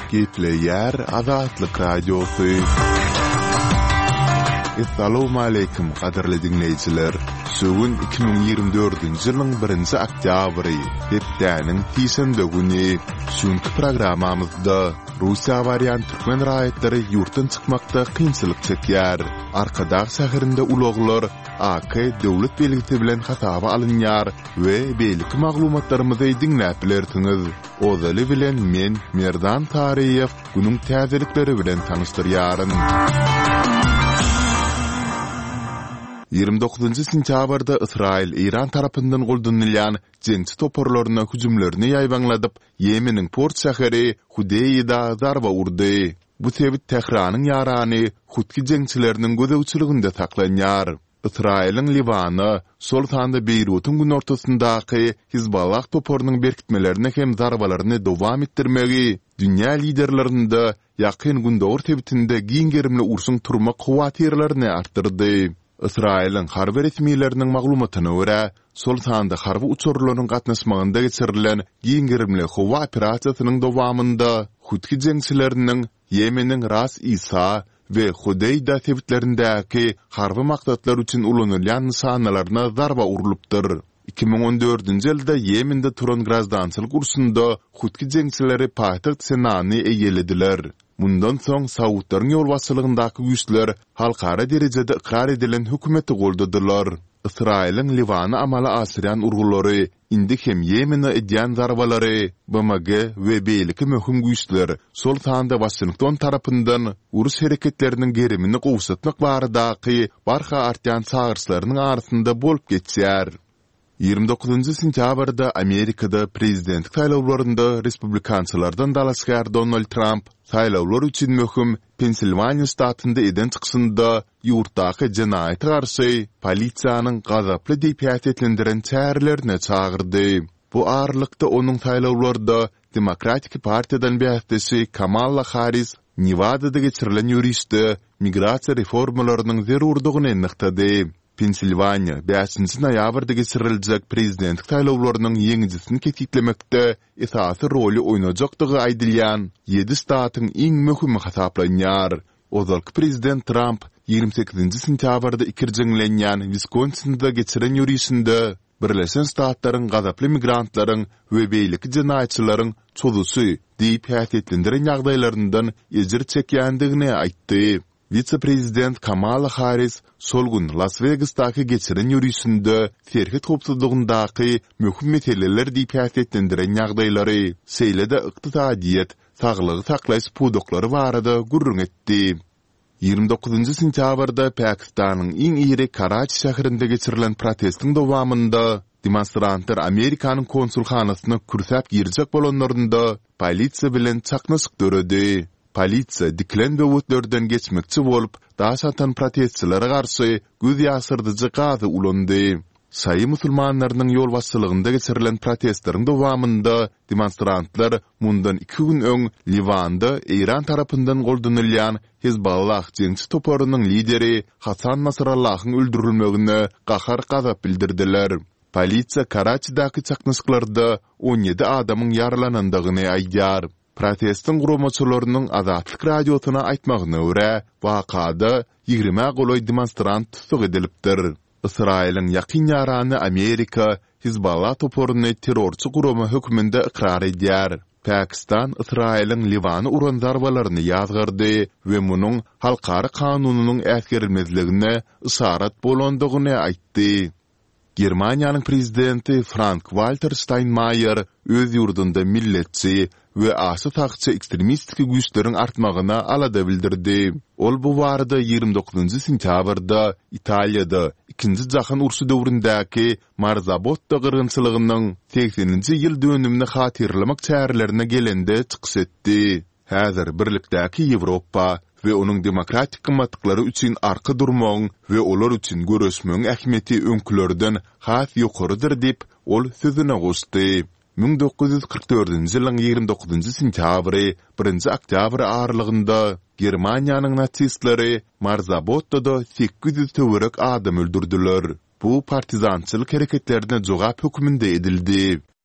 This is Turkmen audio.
Gepleyer Azatlyk Radiosu. Assalamu alaykum qadarly dinleyijiler. Söwün 2024-nji ýylyň 1-nji oktýabry, hepdäniň tiýşembe güni. Şuňky programamyzda Russiýa bariýan türkmen raýatlary ýurtdan çykmakda kynçylyk çekýär. Arkadaş şäherinde ulaglar AK döwlet belgisi bilen hasaba alınýar we beýlik maglumatlarymyzy diňläp bilersiňiz. Ozaly bilen men Merdan Tariýew günüň täzelikleri bilen tanyşdyrýaryn. 29 sentýabrda Israil İran tarapyndan goldanylýan jeňçi toporlaryna hüjümlerini ýaýbanladyp, Yemeniň port şäheri Hudeýda zarba urdy. Bu sebit Tehranyň ýarany Hutki jeňçileriniň gözegçiliginde saklanýar. Israil'in Livany, sol tanda Beýrutun gün ortasyndaky Hizballah toporunyň berkitmelerini hem zarbalaryny dowam etdirmegi, dünýä liderlerinde ýakyn gün dowr tebitinde giňgerimli urşuň turma kuwatirlerini artdyrdy. Israil'in harby resmiýetleriniň maglumatyna görä, sol tanda harby uçurlarynyň gatnaşmagynda geçirilen giňgerimli howa operasiýasynyň dowamında Hutki jeňçileriniň Yemeniň Ras Isa ve Hudeýda tebitlerindäki harby maksatlar üçin ulanylýan nysanalarına zarba urulypdyr. 2014-nji ýylda Yemende turan grazdançylyk ursunda Hutki jeňçileri paýtaxt Senany eýelediler. Mundan soň Saudlaryň ýol başçylygyndaky güýçler halkara derejede ikrar edilen hökümeti goldadylar. Israil'in Livany amaly asyryan urgulary, indi hem Yemeni edýän zarbalary, BMG we beýleki möhüm güýçler sol tanda Washington tarapyndan urus hereketleriniň gerimini gowsatmak baradaky barha artýan çağırşlarynyň arasynda bolup geçýär. 29 sentýabrda Amerikada prezidentlik saýlawlarynda respublikançylardan dalaşýar Donald Trump saýlawlar üçin möhüm Pensilvaniýa ştatynda eden çyksynda ýurtdaky jenaýete garşy polisiýanyň gazaply diýip ýaýatlendiren çärelerini çağırdy. Bu aralykda onuň saýlawlarda Demokratik partiýadan bähdesi Kamala Harris Nevada'da geçirilen ýürüşde migrasiýa reformalarynyň zerurdygyny ýaňyktady. Pensilvaniýa 5-nji noýabrda geçiriljek prezidentlik saýlawlarynyň ýeňijisini ketitlemekde esasy roly oýnajakdygy aýdylýan 7 ştatyň iň möhümi hasaplanýar. Ozalky prezident Trump 28 sentýabrda ikirjeňlenýän Wisconsin'da geçiren ýürüşinde Birleşen Ştatlaryň gazaply migrantlaryň we beýleki jenaýatçylaryň çözüsü diýip häsiýetlendiren ýagdaýlaryndan ejir çekýändigini aýtdy. Vice-prezident Kamala Harris sol gün Las Vegas'taky geçiren ýürüşinde serhet howpsuzlygyndaky möhüm meseleler diýip häsiýetlendiren ýagdaýlary, seýlede ykdysadyýet, saglygy saklaýyş pudoklary barada gurrun etdi. 29 sentýabrda Pakistanyň iň iri Karachi şäherinde geçirilen protestiň dowamında demonstrantlar Amerikanyň konsulxanasyna kürsäp girjek bolanlarynda polisiýa bilen çaknaşyk döredi. Polisiýa diklen döwletlerden geçmekçi bolup, daş atan protestçilere garşy göz ýasyrdyjy gazy ulandy. Saý musulmanlarynyň ýol başçylygynda geçirilen protestlaryň dowamında demonstrantlar mundan 2 gün öň Livanda İran tarapyndan goldanylýan Hizballah jeňçi toporunyň lideri Hasan Nasrallahyň öldürilmegine gahar gazap bildirdiler. Polisiýa Karachidaky çaknaşyklarda 17 adamyň ýaralanandygyny aýdýar. Protestin guramaçylarynyň Azatlyk radiosyna aýtmagyna görä, wakada 20 goloy demonstrant tutuk edilipdir. Israil'in ýakyn ýarany Amerika Hizballah toporuny terrorçy gurama hökmünde ikrar edýär. Pakistan Israil'in Livany uran zarbalaryny ýazgyrdy we munyň halkary kanunynyň äsgerilmezligine isarat bolandygyny aýtdy. Germaniýanyň prezidenti Frank-Walter Steinmeier öz ýurdunda milletçi we asy taqçy ekstremistik güýçleriň artmagyna alada bildirdi. Ol bu barada 29 sentýabrda Italiýada 2-nji jahan urşy döwründäki Marzabotta gyrgynçylygynyň 80-nji ýyl dönümini hatırlamak çärelerine gelende çykyş etdi. Häzir birlikdäki Ýewropa we onuň demokratik gymmatlyklary üçin arka durmagyň we olar üçin görüşmegiň ähmiýeti öňkülerden has ýokarydyr diýip ol sözüne goşdy. 1944-nji ýylyň 29 sentýabry 1-nji oktýabr aralygynda Germaniýanyň natsistleri Marzabottada 800 töwerek adam öldürdiler. Bu partizançylyk hereketlerine jogap hökmünde edildi.